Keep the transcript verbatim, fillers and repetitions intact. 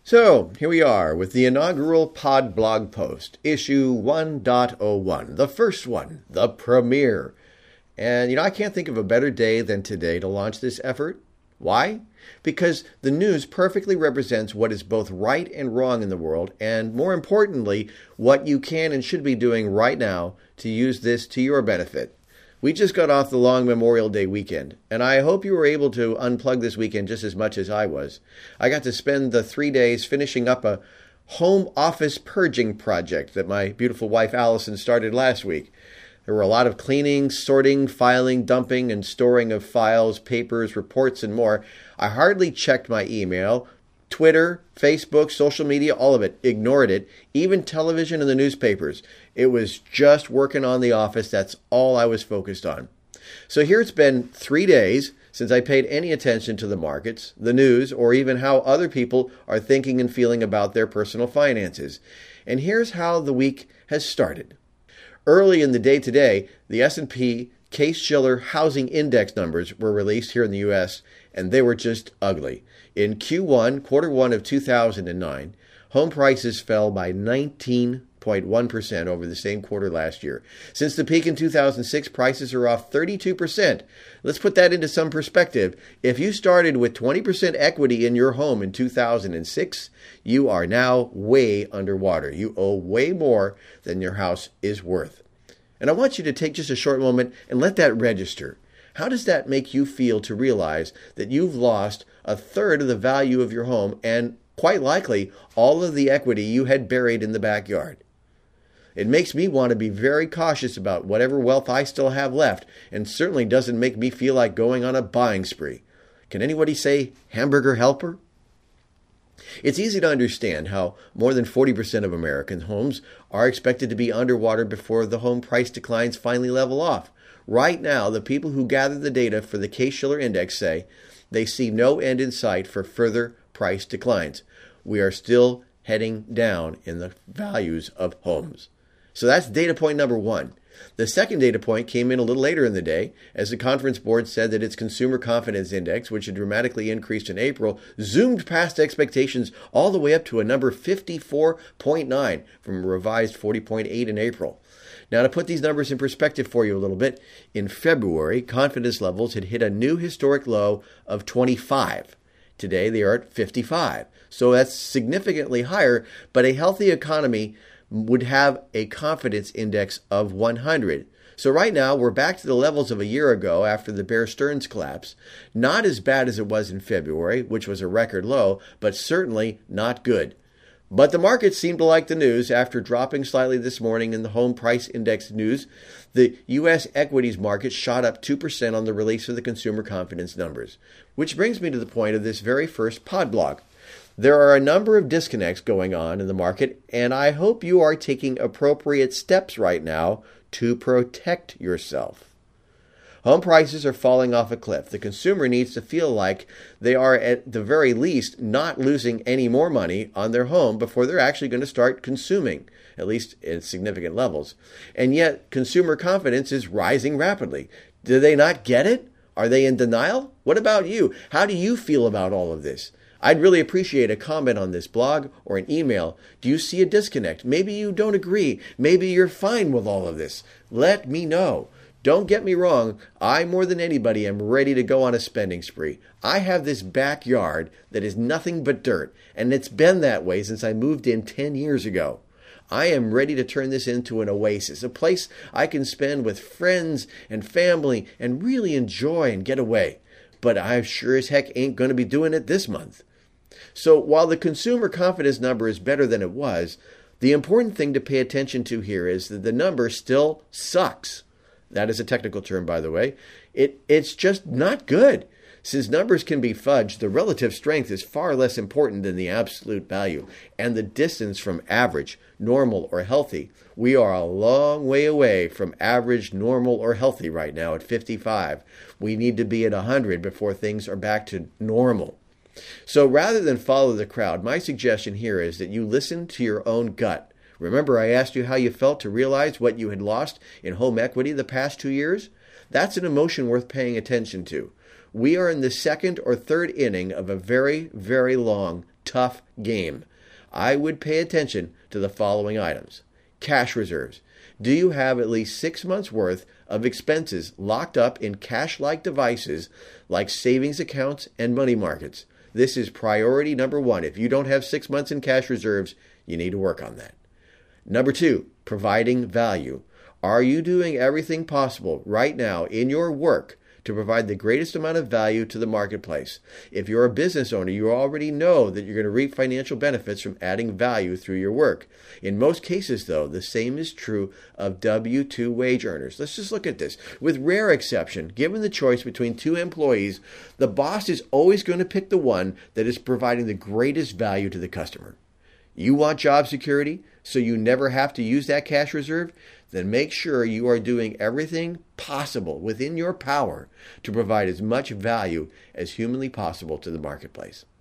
So, here we are with the inaugural Pod blog post, issue one point oh one, the first one, the premiere. And, you know, I can't think of a better day than today to launch this effort. Why? Because the news perfectly represents what is both right and wrong in the world, and more importantly, what you can and should be doing right now to use this to your benefit. We just got off the long Memorial Day weekend, and I hope you were able to unplug this weekend just as much as I was. I got to spend the three days finishing up a home office purging project that my beautiful wife Allison started last week. There were a lot of cleaning, sorting, filing, dumping, and storing of files, papers, reports, and more. I hardly checked my email, Twitter, Facebook, social media, all of it. Ignored it. Even television and the newspapers. It was just working on the office. That's all I was focused on. So here it's been three days since I paid any attention to the markets, the news, or even how other people are thinking and feeling about their personal finances. And here's how the week has started. Early in the day today, the S and P Case-Shiller Housing Index numbers were released here in the U S, and they were just ugly. In Q one, quarter one of two thousand nine, home prices fell by nineteen point one percent over the same quarter last year. Since the peak in two thousand six, prices are off thirty-two percent. Let's put that into some perspective. If you started with twenty percent equity in your home in two thousand six, you are now way underwater. You owe way more than your house is worth. And I want you to take just a short moment and let that register. How does that make you feel to realize that you've lost a third of the value of your home and, quite likely, all of the equity you had buried in the backyard? It makes me want to be very cautious about whatever wealth I still have left, and certainly doesn't make me feel like going on a buying spree. Can anybody say hamburger helper? It's easy to understand how more than forty percent of American homes are expected to be underwater before the home price declines finally level off. Right now, the people who gather the data for the Case-Shiller Index say they see no end in sight for further price declines. We are still heading down in the values of homes. So that's data point number one. The second data point came in a little later in the day as the Conference Board said that its Consumer Confidence Index, which had dramatically increased in April, zoomed past expectations all the way up to a number fifty-four point nine from a revised forty point eight in April. Now, to put these numbers in perspective for you a little bit, in February, confidence levels had hit a new historic low of twenty-five. Today, they are at fifty-five. So that's significantly higher, but a healthy economy would have a confidence index of one hundred. So right now, we're back to the levels of a year ago after the Bear Stearns collapse. Not as bad as it was in February, which was a record low, but certainly not good. But the markets seem to like the news. After dropping slightly this morning in the home price index news, the U S equities market shot up two percent on the release of the consumer confidence numbers. Which brings me to the point of this very first pod blog. There are a number of disconnects going on in the market, and I hope you are taking appropriate steps right now to protect yourself. Home prices are falling off a cliff. The consumer needs to feel like they are at the very least not losing any more money on their home before they're actually going to start consuming, at least at significant levels. And yet, consumer confidence is rising rapidly. Do they not get it? Are they in denial? What about you? How do you feel about all of this? I'd really appreciate a comment on this blog or an email. Do you see a disconnect? Maybe you don't agree. Maybe you're fine with all of this. Let me know. Don't get me wrong. I, more than anybody, am ready to go on a spending spree. I have this backyard that is nothing but dirt, and it's been that way since I moved in ten years ago. I am ready to turn this into an oasis, a place I can spend with friends and family and really enjoy and get away. But I sure as heck ain't going to be doing it this month. So while the consumer confidence number is better than it was, the important thing to pay attention to here is that the number still sucks. That is a technical term, by the way. It, it's just not good. Since numbers can be fudged, the relative strength is far less important than the absolute value, and the distance from average, normal, or healthy. We are a long way away from average, normal, or healthy right now at fifty-five. We need to be at one hundred before things are back to normal. So rather than follow the crowd, my suggestion here is that you listen to your own gut. Remember I asked you how you felt to realize what you had lost in home equity the past two years? That's an emotion worth paying attention to. We are in the second or third inning of a very, very long tough game. I would pay attention to the following items. Cash reserves. Do you have at least six months' worth of expenses locked up in cash-like devices like savings accounts and money markets? This is priority number one. If you don't have six months in cash reserves, you need to work on that. Number two, providing value. Are you doing everything possible right now in your work to provide the greatest amount of value to the marketplace? If you're a business owner, you already know that you're going to reap financial benefits from adding value through your work. In most cases, though, the same is true of W two wage earners. Let's just look at this. With rare exception, given the choice between two employees, the boss is always going to pick the one that is providing the greatest value to the customer. You want job security, so you never have to use that cash reserve? Then make sure you are doing everything possible within your power to provide as much value as humanly possible to the marketplace.